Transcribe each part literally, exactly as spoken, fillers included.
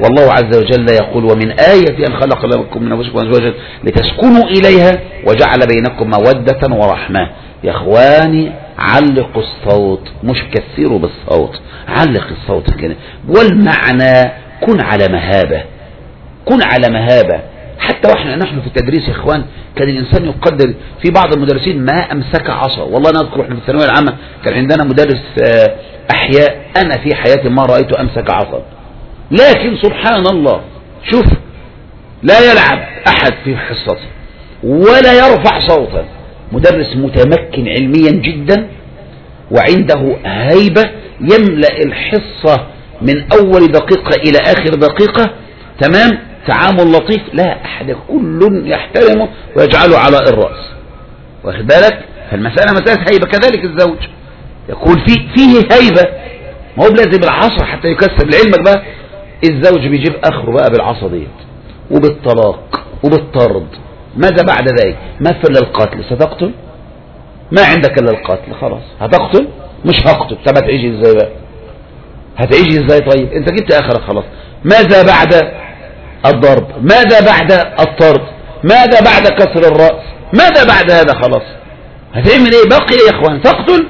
والله عز وجل يقول ومن آية أن خلق لكم من أنفسكم أزواجا لتسكنوا إليها وجعل بينكم مودة ورحمة. يا إخواني علقوا الصوت، مش كثروا بالصوت، علق الصوت كده. والمعنى كن على مهابة، كن على مهابة. حتى واحنا نحن في التدريس يا إخوان كان الإنسان يقدر في بعض المدرسين ما أمسك عصا. والله نذكر احنا في الثانوية العامة كان عندنا مدرس أحياء أنا في حياتي ما رأيته أمسك عصا، لكن سبحان الله شوف لا يلعب أحد في حصته ولا يرفع صوتا، مدرس متمكن علميا جدا وعنده هيبة يملأ الحصة من أول دقيقة إلى آخر دقيقة، تمام، تعامل لطيف، لا أحد، كل يحترمه ويجعله على الرأس، واخد بالك؟ فالمسألة مسألة هيبة. كذلك الزوج يكون فيه, فيه هيبة، ما هو بلازم العصا حتى يكسب لعلمك بقى. الزوج بيجيب آخره بقى بالعصا ديت وبالطلاق وبالطرد. ماذا بعد ذلك؟ مثل القتل، ستقتل؟ ما عندك إلا القتل، خلاص هتقتل؟ مش هقتل. طب هتعيشي ازاي بقى؟ هتعيشي ازاي؟ طيب انت جبت آخرك خلاص. ماذا بعد الضرب؟ ماذا بعد الطرد؟ ماذا بعد كسر الرأس؟ ماذا بعد هذا؟ خلاص هتعمل ايه؟ باقي ايه يا اخوان؟ تقتل؟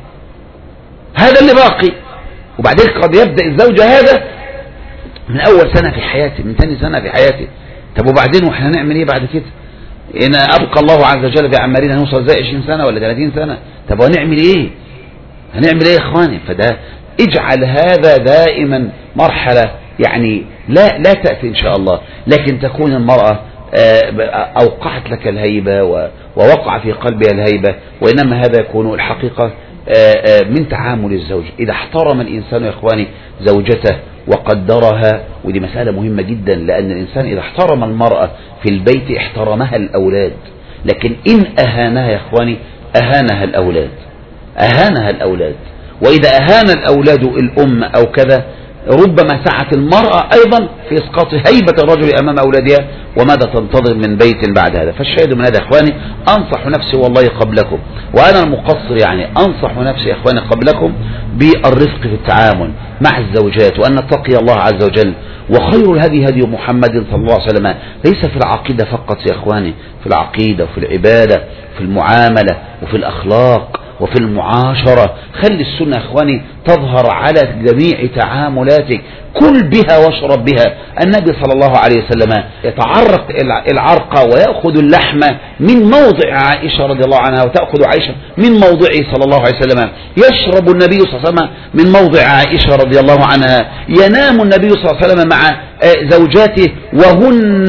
هذا اللي باقي. وبعدين قد يبدأ الزوج هذا من اول سنة في حياتي، من ثاني سنة في حياتي. طب وبعدين واحنا نعمل ايه بعد كده؟ ان ابقى الله عز وجل في عمرنا نوصل زي عشرين سنة ولا ثلاثين سنة. طب وهنعمل ايه؟ هنعمل ايه يا اخواني؟ فده اجعل هذا دائما مرحلة يعني لا لا تأتي إن شاء الله، لكن تكون المرأة أوقعت لك الهيبة ووقع في قلبها الهيبة. وإنما هذا يكون الحقيقة من تعامل الزوج. إذا احترم الإنسان يا إخواني زوجته وقدرها، ودي مسألة مهمة جدا، لأن الإنسان إذا احترم المرأة في البيت احترمها الأولاد، لكن إن أهانها يا إخواني أهانها الأولاد، أهانها الأولاد. وإذا أهان الأولاد الأم أو كذا ربما سعت المرأة أيضا في إسقاط هيبة الرجل أمام أولادها. وماذا تنتظر من بيت بعد هذا؟ فالشاهد من هذا يا إخواني أنصح نفسي والله قبلكم، وأنا المقصر يعني أنصح نفسي يا إخواني قبلكم بالرفق في التعامل مع الزوجات، وأن نتقي الله عز وجل. وخير الهدي هدي محمد صلى الله عليه وسلم، ليس في العقيدة فقط يا إخواني، في العقيدة وفي العبادة في المعاملة وفي الأخلاق وفي المعاشرة. خلي السنة يا إخواني تظهر على جميع تعاملاتك، كل بها واشرب بها. النبي صلى الله عليه وسلم يتعرق العرق ويأخذ اللحم من موضع عائشة رضي الله عنها، وتأخذ عائشة من موضعه صلى الله عليه وسلم. يشرب النبي صلى الله عليه وسلم من موضع عائشة رضي الله عنها. ينام النبي صلى الله عليه وسلم مع زوجاته وهن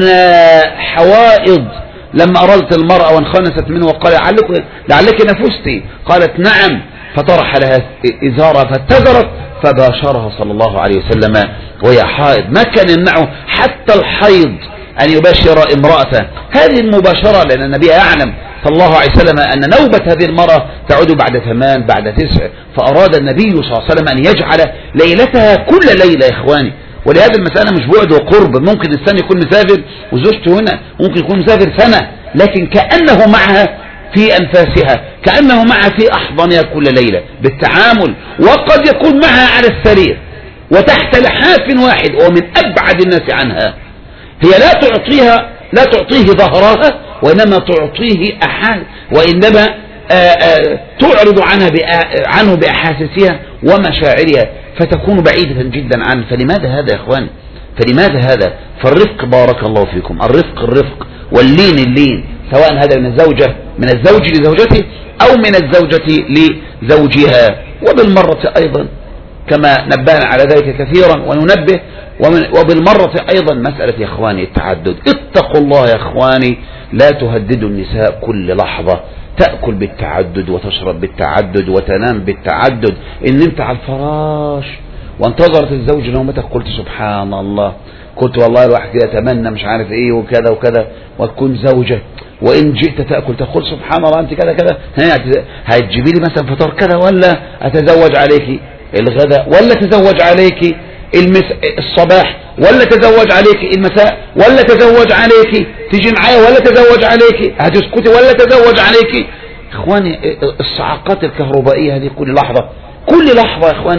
حوائض. لما أرادت المرأة وانخنست منه وقال لعلك, لعلك نفستي، قالت نعم، فطرح لها إزارها فاتزرت فباشرها صلى الله عليه وسلم وهي حائض. ما كان يمنعه حتى الحيض أن يباشر امرأته. هذه المباشرة لأن النبي يعلم صلى الله عليه وسلم أن نوبة هذه المرأة تعود بعد ثمان بعد تسع، فأراد النبي صلى الله عليه وسلم أن يجعل ليلتها كل ليلة يا إخواني. ولهذا المسألة مش بعد وقرب، ممكن الإنسان يكون مسافر وزوجته هنا، ممكن يكون مسافر سنة لكن كأنه معها في أنفاسها، كأنه معها في أحضانها كل ليلة بالتعامل. وقد يكون معها على السرير وتحت لحاف واحد ومن أبعد الناس عنها. هي لا تعطيها لا تعطيه ظهرها، وإنما تعطيه أحاد، وإنما آآ آآ تعرض عنها عنه بأحاسيسها ومشاعرها، فتكون بعيدة جدا عنه. فلماذا هذا يا إخواني؟ فلماذا هذا؟ فالرفق بارك الله فيكم، الرفق الرفق واللين اللين، سواء هذا من الزوجة من الزوج لزوجته أو من الزوجة لزوجها. وبالمرة أيضا كما نبهنا على ذلك كثيرا وننبه، وبالمرة أيضا مسألة يا إخواني التعدد. اتقوا الله يا إخواني، لا تهددوا النساء كل لحظة، تأكل بالتعدد وتشرب بالتعدد وتنام بالتعدد. إن انت على الفراش وانتظرت الزوج نومتك قلت سبحان الله، قلت والله الواحد يتمنى مش عارف ايه وكذا وكذا، وتكون زوجة وإن جئت تأكل تقول سبحان الله أنت كذا كذا، هتجيبي لي مثلا فطار كذا، ولا أتزوج عليك الغداء، ولا تزوج عليك المس... الصباح، ولا تزوج عليك المساء، ولا تزوج عليك تيجي معايا، ولا تزوج عليك هتسكتي، ولا تزوج عليك. إخواني الصعقات الكهربائية هذه كل لحظة كل لحظة يا إخواني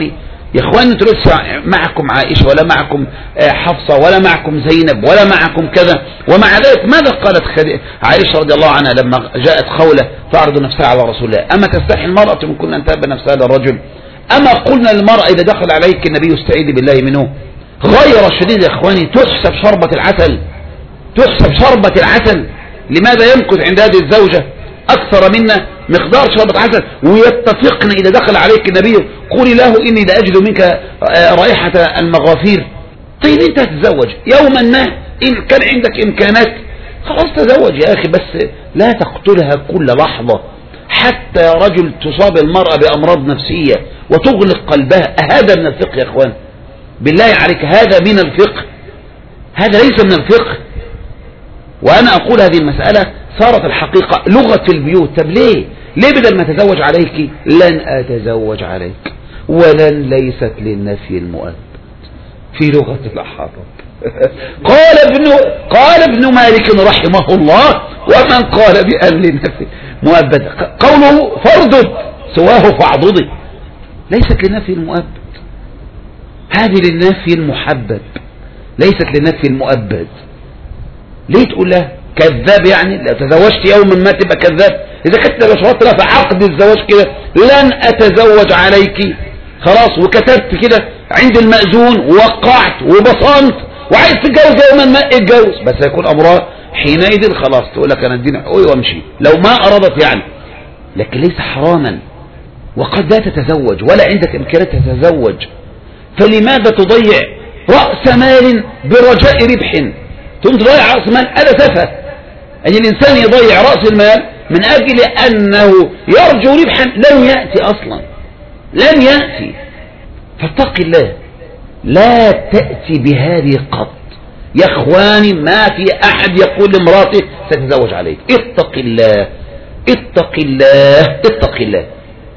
يا اخوان انتوا لسه معكم عائشة ولا معكم حفصة ولا معكم زينب ولا معكم كذا، ومع ذلك ماذا قالت عائشة رضي الله عنها لما جاءت خولة تعرض نفسها على رسول الله؟ أما تستحي المرأة من كنا أن تهب نفسها للرجل؟ أما قلنا للمرأة إذا دخل عليك النبي استعيذي بالله منه؟ غير شديد يا اخواني، تحسب شربة العسل، تحسب شربة العسل. لماذا يمكث عند هذه الزوجة أكثر منا مقدار شربة عسل؟ ويتفقن إذا دخل عليك النبي قولي له إني لا أجد منك رائحة المغافير. طيب أنت تتزوج يوما ما إن كان عندك إمكانات خلاص تزوج يا أخي، بس لا تقتلها كل لحظة. حتى يا رجل تصاب المرأة بأمراض نفسية وتغلق قلبها، هذا من الفقه يا أخوان؟ بالله عليك هذا من الفقه؟ هذا ليس من الفقه. وأنا أقول هذه المسألة صارت الحقيقة لغة البيوت. طب ليه؟ ليه بدل ما أتزوج عليك لن أتزوج عليك، ولن ليست للنفي المؤبد في لغة الأحرار. قال ابن قال ابن مالك رحمه الله: ومن قال بأن للنفي مؤبد قوله فردد سواه فاعضدي، ليست للنفي المؤبد، هذه للنفي المحبب، ليست للنفي المؤبد. ليه تقول له كذاب؟ يعني لو تزوجت يوما ما تبقى كذاب؟ إذا كنت لو شرطت لها في عقد الزواج كده لن أتزوج عليك خلاص، وكتبت كده عند المأذون ووقعت وبصمت وعايز تتجوز يوما ما اتجوز، بس يكون أمرها حينئذ خلاص تقول لك أنا اديني حقوقي وامشي لو ما أرادت يعني، لكن ليس حراما. وقد لا تتزوج ولا عندك إمكانية تتزوج، فلماذا تضيع رأس مال برجاء ربح؟ تقوم تضيع رأس مال، هذا سفه. أن الإنسان يضيع رأس المال من أجل أنه يرجو ربحا لن يأتي أصلا، لن يأتي. فاتق الله، لا تأتي بهذه قط. يا اخواني ما في أحد يقول لامراته ستتزوج عليك. اتق الله، اتق الله، اتق الله.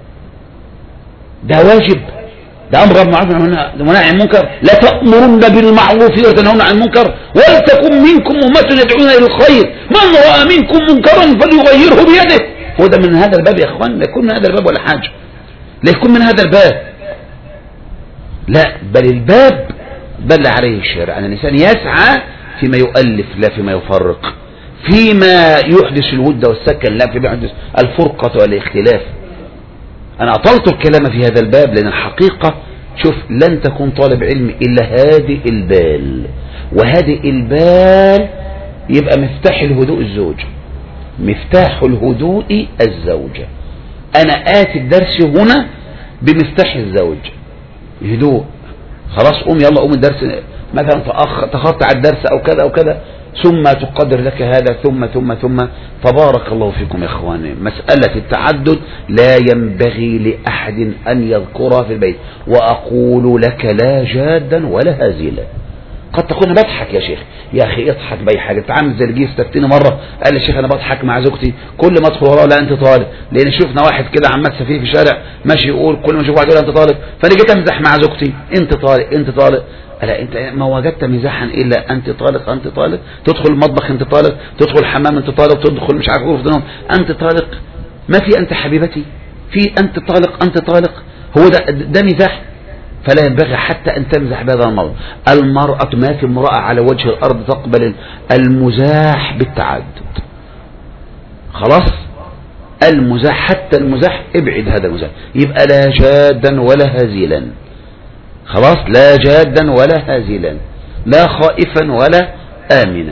ده واجب، ده أمر بالمعروف ونهي عن المنكر. لا تأمرن بالمعروف وتنهون عن المنكر ولتكن منكم أمة يدعون إلى الخير من رأى منكم منكرا فليغيره بيده. هو ده من هذا الباب يا اخوان؟ لا يكون من هذا الباب ولا حاجة، لا يكون من هذا الباب، لا، بل الباب بل عليه الشارع أن الإنسان يسعى فيما يؤلف لا فيما يفرق، فيما يحدث الود والسكن لا فيما يحدث الفرقة والاختلاف. أنا أطلت الكلام في هذا الباب لأن الحقيقة شوف لن تكون طالب علم إلا هادئ البال، وهادئ البال يبقى مفتاح الهدوء الزوج، مفتاح الهدوء الزوجة. أنا آتي الدرس هنا بمفتاح الزوج هدوء، خلاص قوم يلا قوم الدرس مثلا تخطى على الدرس أو كذا أو كذا، ثم تقدر لك هذا ثم ثم ثم. تبارك الله فيكم يا اخواني. مسألة التعدد لا ينبغي لأحد أن يذكرها في البيت، وأقول لك لا جادا ولا هزيلا. قد تكون بضحك يا شيخ، يا أخي اضحك بأي حاجة. تعامل زي الجيس استفتني مرة قال لي شيخ أنا بضحك مع زوجتي كل ما أدخل وراه لا أنت طالق، لأن شفنا واحد كده عمال سفيه في الشارع ماشي يقول كل ما أشوف واحد يقول أنت طالق، فأنا جيت أمزح مع زوجتي أنت طالق أنت طالق. ألا أنت ما وجدت مزاحا إلا أنت طالق أنت طالق، تدخل المطبخ أنت طالق، تدخل الحمام أنت طالق، تدخل مش عارف غرفة النوم أنت طالق، ما في أنت حبيبتي، في أنت طالق أنت طالق. هو ده ده مزاح؟ فلا ينبغي حتى أن تمزح بهذا المرض. المرأة ما في امرأة على وجه الأرض تقبل المزاح بالتعدد، خلاص المزاح حتى المزاح ابعد هذا المزاح. يبقى لا جادا ولا هزيلا، خلاص لا جادا ولا هازلا، لا خائفا ولا آمنا،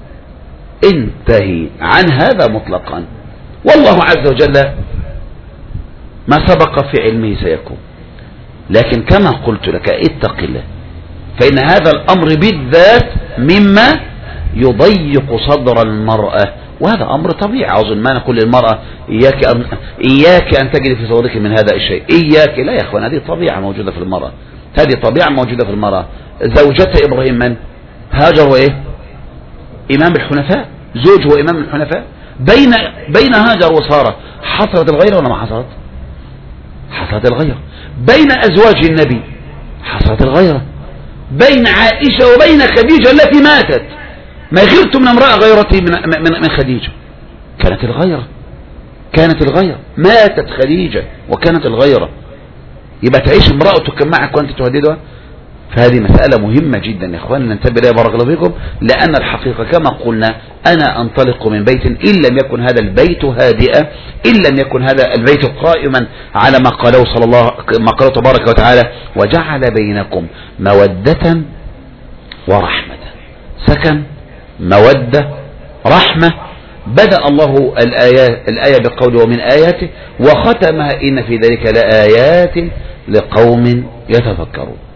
انتهي عن هذا مطلقا. والله عز وجل ما سبق في علمه سيكون، لكن كما قلت لك اتق الله، فإن هذا الأمر بالذات مما يضيق صدر المرأة، وهذا أمر طبيعي. أظن ما نقول للمرأة إياك أن, إياك أن تجد في صدرك من هذا الشيء، إياك، لا يا أخوان، هذه طبيعة موجودة في المرأة، هذه طبيعة موجودة في المرأة. زوجة إبراهيم من؟ هاجر وإيه؟ إمام الحنفاء، زوج وإمام الحنفاء. بين بين هاجر وسارة حصلت الغيرة ولا ما حصلت؟ حصلت الغيرة. بين أزواج النبي حصلت الغيرة. بين عائشة وبين خديجة التي ماتت، ما غيرت من امرأة غيرتي من, من, من خديجة، كانت الغيرة، كانت الغيرة، ماتت خديجة وكانت الغيرة. يبقى تعيش امرأتك معك وأنت تهددها. فهذه مسألة مهمة جدا يا إخوان ننتبه لها بارك الله فيكم، لأن الحقيقة كما قلنا أنا أنطلق من بيت إن لم يكن هذا البيت هادئا، إن لم يكن هذا البيت قائما على ما قاله صلى الله ما قاله تبارك وتعالى وجعل بينكم مودة ورحمة. سكن، مودة، رحمة. بدأ الله الآية, الآية بقوله ومن آياته، وختمها إن في ذلك لآيات لقوم يتفكرون.